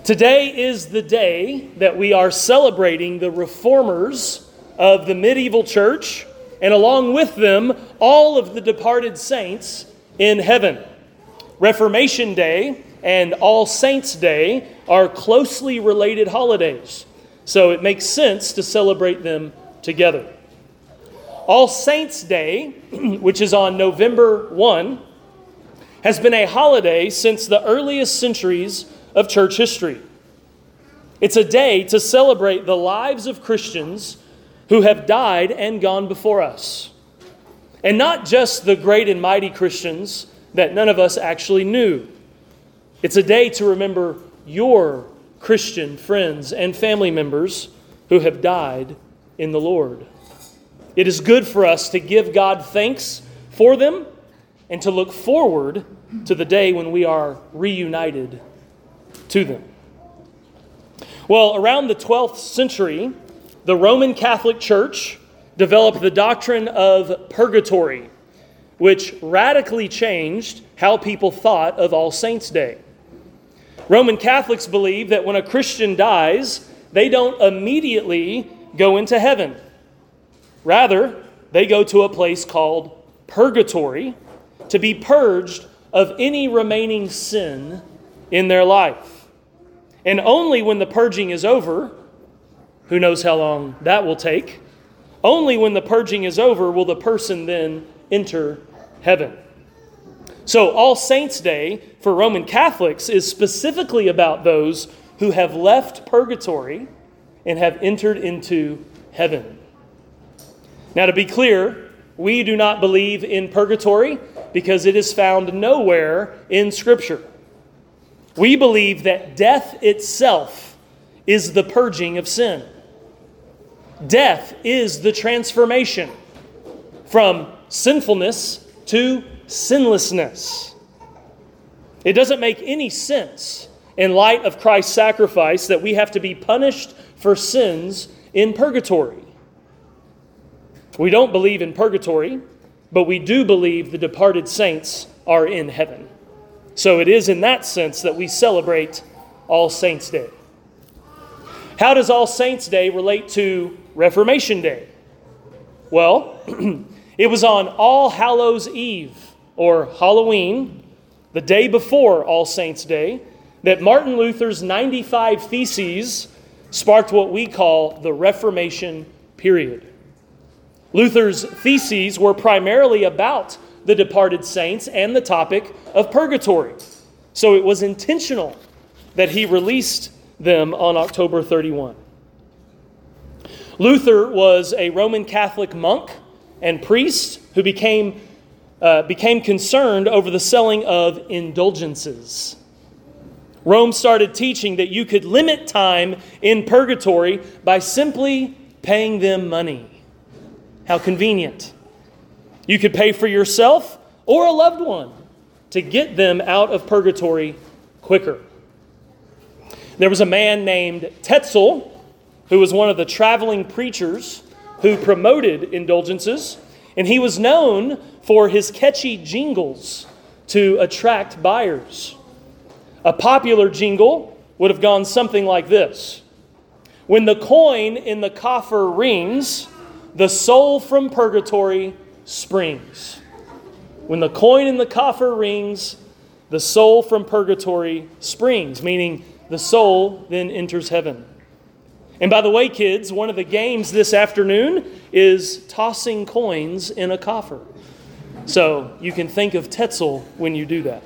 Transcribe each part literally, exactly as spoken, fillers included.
Today is the day that we are celebrating the reformers of the medieval church, and along with them, all of the departed saints in heaven. Reformation Day and All Saints' Day are closely related holidays, so it makes sense to celebrate them together. All Saints' Day, which is on November first, has been a holiday since the earliest centuries of church history. It's a day to celebrate the lives of Christians who have died and gone before us. And not just the great and mighty Christians that none of us actually knew. It's a day to remember your Christian friends and family members who have died in the Lord. It is good for us to give God thanks for them and to look forward to the day when we are reunited to them. Well, around the twelfth century, the Roman Catholic Church developed the doctrine of purgatory, which radically changed how people thought of All Saints' Day. Roman Catholics believe that when a Christian dies, they don't immediately go into heaven. Rather, they go to a place called purgatory to be purged of any remaining sin in their life. And only when the purging is over, who knows how long that will take, only when the purging is over will the person then enter heaven. So All Saints' Day for Roman Catholics is specifically about those who have left purgatory and have entered into heaven. Now, to be clear, we do not believe in purgatory because it is found nowhere in Scripture. We believe that death itself is the purging of sin. Death is the transformation from sinfulness to sinlessness. It doesn't make any sense in light of Christ's sacrifice that we have to be punished for sins in purgatory. We don't believe in purgatory, but we do believe the departed saints are in heaven. So it is in that sense that we celebrate All Saints' Day. How does All Saints' Day relate to Reformation Day? Well, it was on All Hallows' Eve, or Halloween, the day before All Saints' Day, that Martin Luther's ninety-five Theses sparked what we call the Reformation period. Luther's theses were primarily about the departed saints and the topic of purgatory. So it was intentional that he released them on October thirty-first. Luther was a Roman Catholic monk and priest who became, uh, became concerned over the selling of indulgences. Rome started teaching that you could limit time in purgatory by simply paying them money. How convenient. You could pay for yourself or a loved one to get them out of purgatory quicker. There was a man named Tetzel who was one of the traveling preachers who promoted indulgences, and he was known for his catchy jingles to attract buyers. A popular jingle would have gone something like this: "When the coin in the coffer rings, the soul from purgatory springs." When the coin in the coffer rings, the soul from purgatory springs, meaning the soul then enters heaven. And by the way, kids, one of the games this afternoon is tossing coins in a coffer. So you can think of Tetzel when you do that.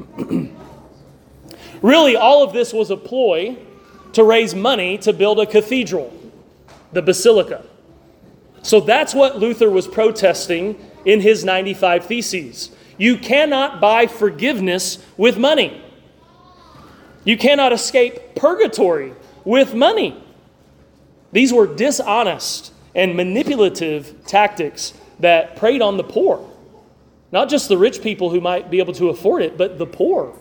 Really, all of this was a ploy to raise money to build a cathedral, the Basilica. So that's what Luther was protesting in his ninety-five Theses. You cannot buy forgiveness with money. You cannot escape purgatory with money. These were dishonest and manipulative tactics that preyed on the poor. Not just the rich people who might be able to afford it, but the poor.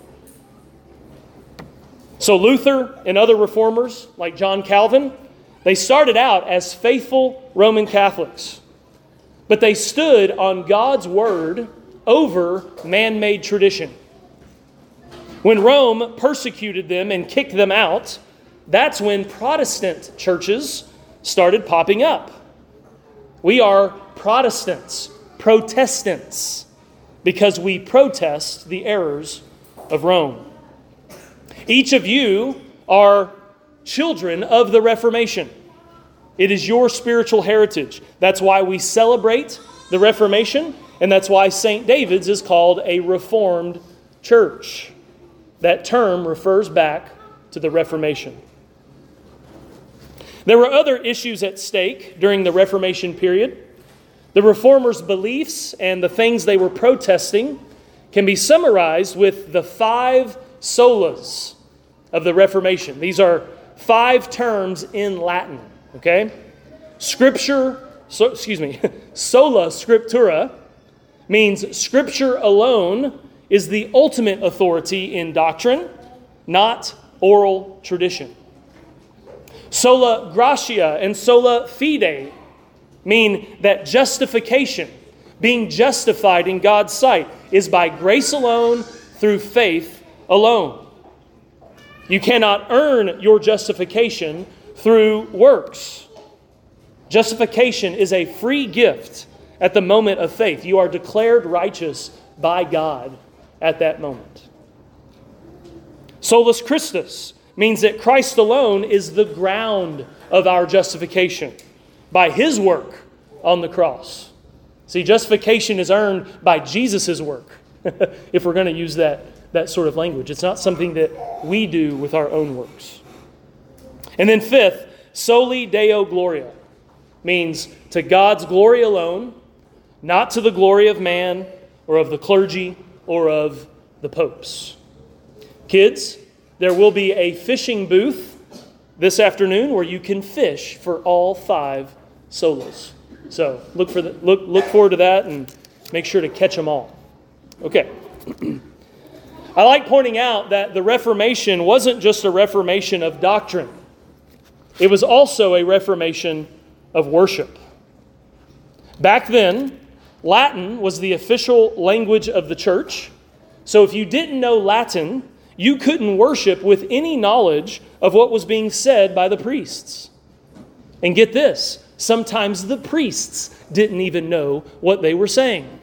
So Luther and other reformers like John Calvin, they started out as faithful Roman Catholics, but they stood on God's word over man-made tradition. When Rome persecuted them and kicked them out, that's when Protestant churches started popping up. We are Protestants, Protestants, because we protest the errors of Rome. Each of you are children of the Reformation. It is your spiritual heritage. That's why we celebrate the Reformation, and that's why Saint David's is called a Reformed church. That term refers back to the Reformation. There were other issues at stake during the Reformation period. The Reformers' beliefs and the things they were protesting can be summarized with the five solas of the Reformation. These are five terms in Latin, okay? Scripture, so, excuse me, sola scriptura means Scripture alone is the ultimate authority in doctrine, not oral tradition. Sola gratia and sola fide mean that justification, being justified in God's sight, is by grace alone, through faith alone. You cannot earn your justification through works. Justification is a free gift at the moment of faith. You are declared righteous by God at that moment. Solus Christus means that Christ alone is the ground of our justification by His work on the cross. See, justification is earned by Jesus' work, if we're going to use that, that sort of language. It's not something that we do with our own works. And then fifth, soli Deo Gloria means to God's glory alone, not to the glory of man or of the clergy or of the popes. Kids, there will be a fishing booth this afternoon where you can fish for all five solas. So look for the, look look forward to that and make sure to catch them all. Okay. I like pointing out that the Reformation wasn't just a reformation of doctrine. It was also a reformation of worship. Back then, Latin was the official language of the church. So if you didn't know Latin, you couldn't worship with any knowledge of what was being said by the priests. And get this, sometimes the priests didn't even know what they were saying.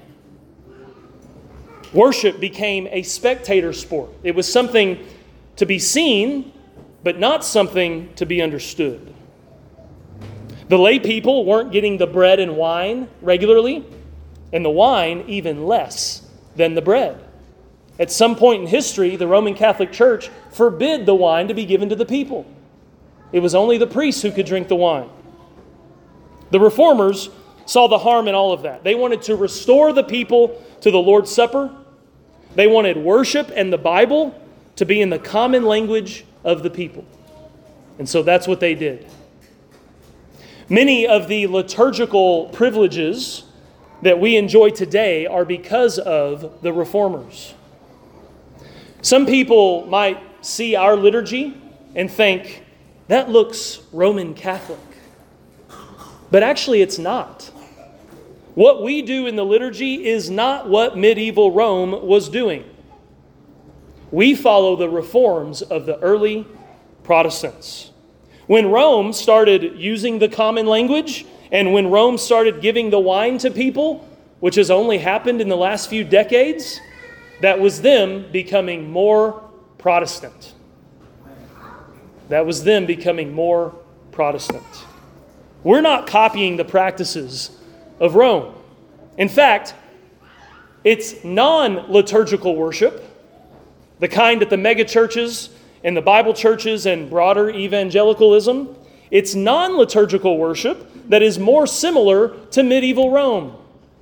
Worship became a spectator sport. It was something to be seen, but not something to be understood. The lay people weren't getting the bread and wine regularly, and the wine even less than the bread. At some point in history, the Roman Catholic Church forbid the wine to be given to the people. It was only the priests who could drink the wine. The Reformers saw the harm in all of that. They wanted to restore the people to the Lord's Supper. They wanted worship and the Bible to be in the common language of the people. And so that's what they did. Many of the liturgical privileges that we enjoy today are because of the Reformers. Some people might see our liturgy and think, that looks Roman Catholic. But actually it's not. What we do in the liturgy is not what medieval Rome was doing. We follow the reforms of the early Protestants. When Rome started using the common language, and when Rome started giving the wine to people, which has only happened in the last few decades, that was them becoming more Protestant. That was them becoming more Protestant. We're not copying the practices of Rome. In fact, it's non-liturgical worship, the kind that the megachurches and the Bible churches and broader evangelicalism, it's non-liturgical worship that is more similar to medieval Rome.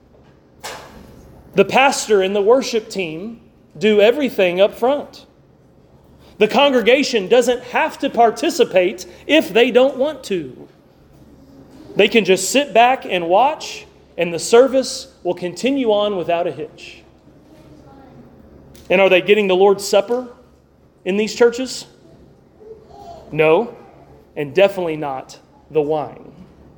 The pastor and the worship team do everything up front. The congregation doesn't have to participate if they don't want to. They can just sit back and watch, and the service will continue on without a hitch. And are they getting the Lord's Supper in these churches? No, and definitely not the wine.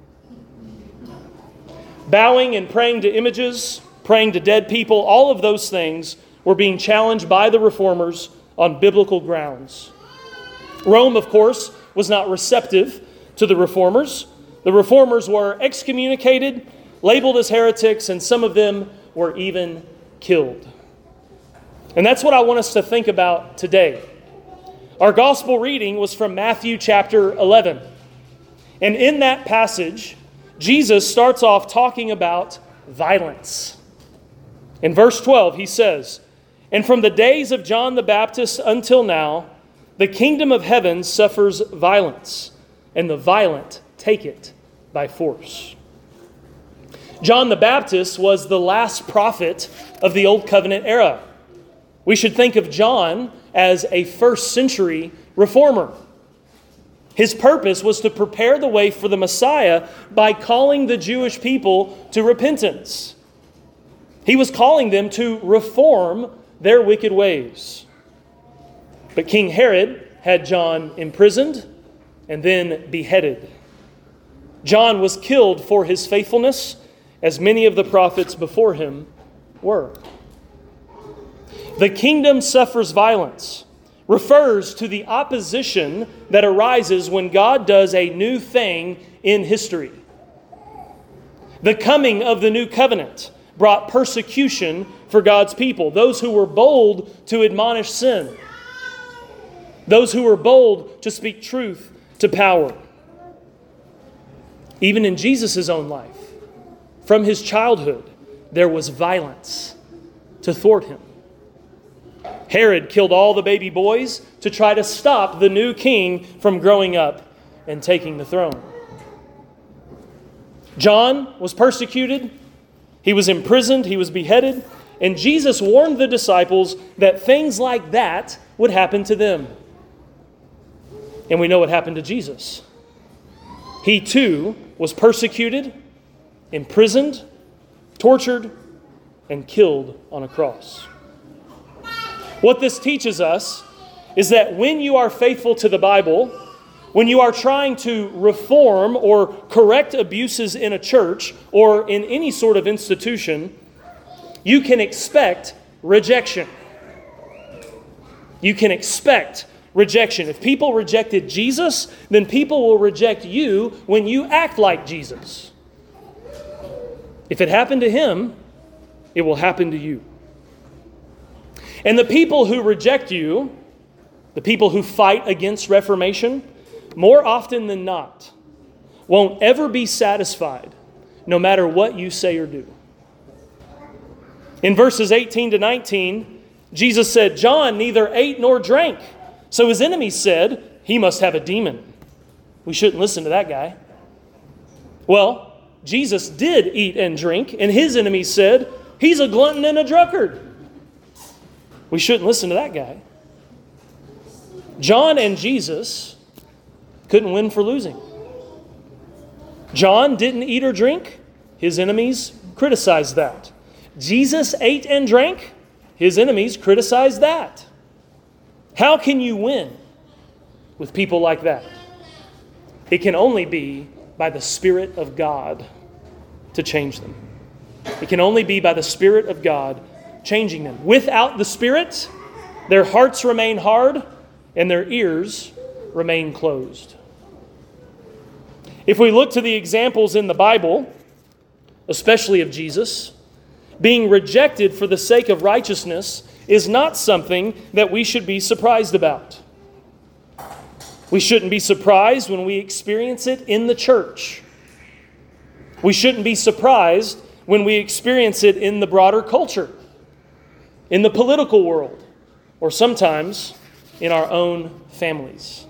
Bowing and praying to images, praying to dead people, all of those things were being challenged by the Reformers on biblical grounds. Rome, of course, was not receptive to the reformers. The reformers were excommunicated, labeled as heretics, and some of them were even killed. And that's what I want us to think about today. Our gospel reading was from Matthew chapter eleven. And in that passage, Jesus starts off talking about violence. In verse twelve, he says, "And from the days of John the Baptist until now, the kingdom of heaven suffers violence, and the violent take it by force." John the Baptist was the last prophet of the Old Covenant era. We should think of John as a first century reformer. His purpose was to prepare the way for the Messiah by calling the Jewish people to repentance. He was calling them to reform their wicked ways. But King Herod had John imprisoned and then beheaded. John was killed for his faithfulness, as many of the prophets before him were. The kingdom suffers violence refers to the opposition that arises when God does a new thing in history. The coming of the new covenant brought persecution for God's people, those who were bold to admonish sin, those who were bold to speak truth to power. Even in Jesus' own life, from his childhood, there was violence to thwart him. Herod killed all the baby boys to try to stop the new king from growing up and taking the throne. John was persecuted, he was imprisoned, he was beheaded, and Jesus warned the disciples that things like that would happen to them. And we know what happened to Jesus. He too was persecuted, imprisoned, tortured, and killed on a cross. What this teaches us is that when you are faithful to the Bible, when you are trying to reform or correct abuses in a church or in any sort of institution, you can expect rejection. You can expect rejection. If people rejected Jesus, then people will reject you when you act like Jesus. If it happened to him, it will happen to you. And the people who reject you, the people who fight against Reformation, more often than not, won't ever be satisfied no matter what you say or do. In verses eighteen to nineteen, Jesus said, "John neither ate nor drank." So his enemies said, "He must have a demon. We shouldn't listen to that guy." Well, Jesus did eat and drink, and his enemies said, "He's a glutton and a drunkard. We shouldn't listen to that guy." John and Jesus couldn't win for losing. John didn't eat or drink. His enemies criticized that. Jesus ate and drank. His enemies criticized that. How can you win with people like that? It can only be by the Spirit of God to change them. It can only be by the Spirit of God changing them. Without the Spirit, their hearts remain hard and their ears remain closed. If we look to the examples in the Bible, especially of Jesus, being rejected for the sake of righteousness is not something that we should be surprised about. We shouldn't be surprised when we experience it in the church. We shouldn't be surprised when we experience it in the broader culture, in the political world, or sometimes in our own families.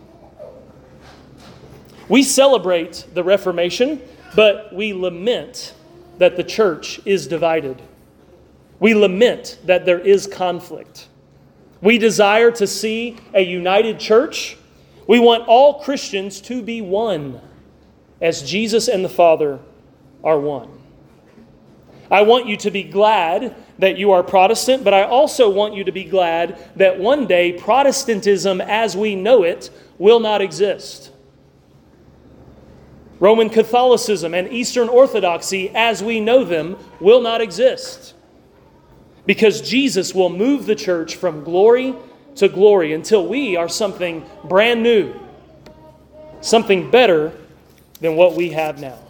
We celebrate the Reformation, but we lament that the church is divided. We lament that there is conflict. We desire to see a united church. We want all Christians to be one, as Jesus and the Father are one. I want you to be glad that you are Protestant, but I also want you to be glad that one day Protestantism as we know it will not exist. Roman Catholicism and Eastern Orthodoxy as we know them will not exist, because Jesus will move the church from glory to glory until we are something brand new, something better than what we have now.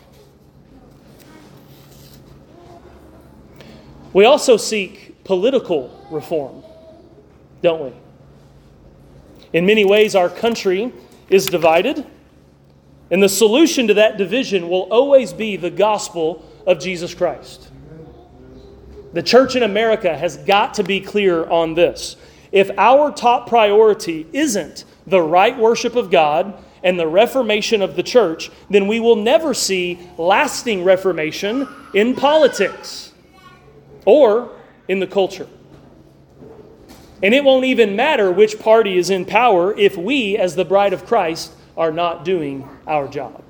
We also seek political reform, don't we? In many ways, our country is divided, and the solution to that division will always be the gospel of Jesus Christ. The church in America has got to be clear on this. If our top priority isn't the right worship of God and the reformation of the church, then we will never see lasting reformation in politics or in the culture. And it won't even matter which party is in power if we, as the bride of Christ, are not doing our job.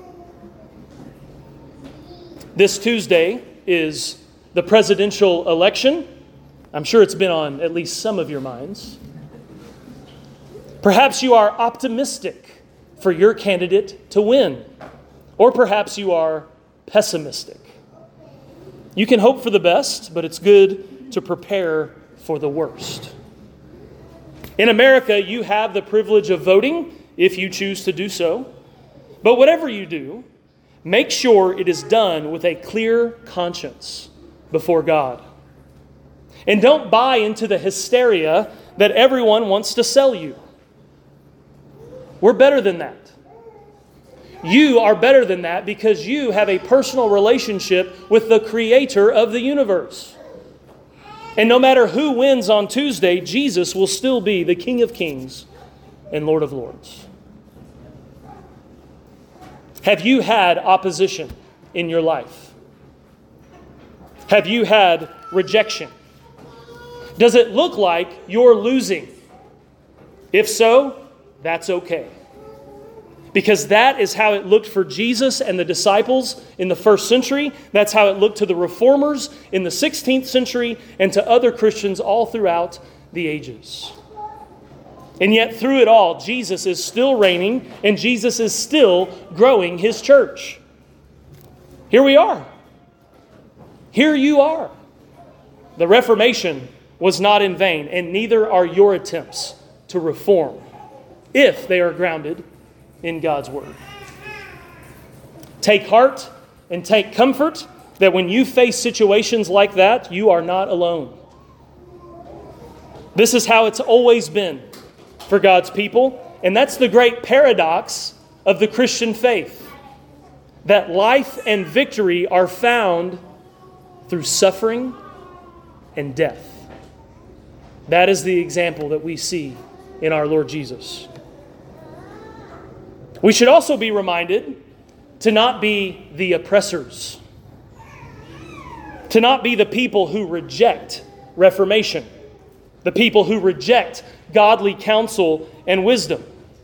This Tuesday is the presidential election. I'm sure it's been on at least some of your minds. Perhaps you are optimistic for your candidate to win, or perhaps you are pessimistic. You can hope for the best, but it's good to prepare for the worst. In America, you have the privilege of voting if you choose to do so. But whatever you do, make sure it is done with a clear conscience before God. And don't buy into the hysteria that everyone wants to sell you. We're better than that. You are better than that because you have a personal relationship with the Creator of the universe. And no matter who wins on Tuesday, Jesus will still be the King of Kings and Lord of Lords. Have you had opposition in your life? Have you had rejection? Does it look like you're losing? If so, that's okay. Because that is how it looked for Jesus and the disciples in the first century. That's how it looked to the reformers in the sixteenth century and to other Christians all throughout the ages. And yet through it all, Jesus is still reigning and Jesus is still growing His church. Here we are. Here you are. The Reformation was not in vain, and neither are your attempts to reform, if they are grounded in God's Word. Take heart and take comfort that when you face situations like that, you are not alone. This is how it's always been for God's people, and that's the great paradox of the Christian faith, that life and victory are found through suffering and death. That is the example that we see in our Lord Jesus. We should also be reminded to not be the oppressors, to not be the people who reject reformation, the people who reject godly counsel and wisdom.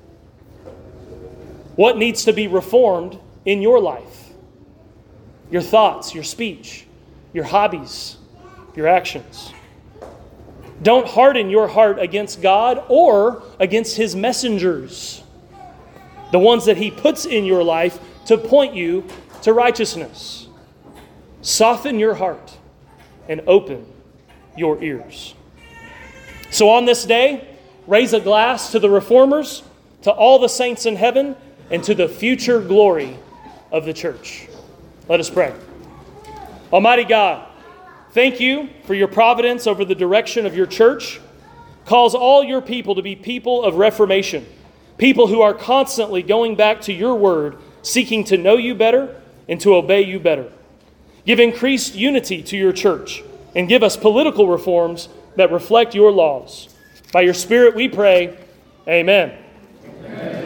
What needs to be reformed in your life? Your thoughts, your speech, your hobbies, your actions. Don't harden your heart against God or against His messengers, the ones that He puts in your life to point you to righteousness. Soften your heart and open your ears. So on this day, raise a glass to the reformers, to all the saints in heaven, and to the future glory of the church. Let us pray. Almighty God, thank you for your providence over the direction of your church. Cause all your people to be people of reformation, people who are constantly going back to your word, seeking to know you better and to obey you better. Give increased unity to your church and give us political reforms that reflect your laws. By your Spirit we pray, amen. Amen.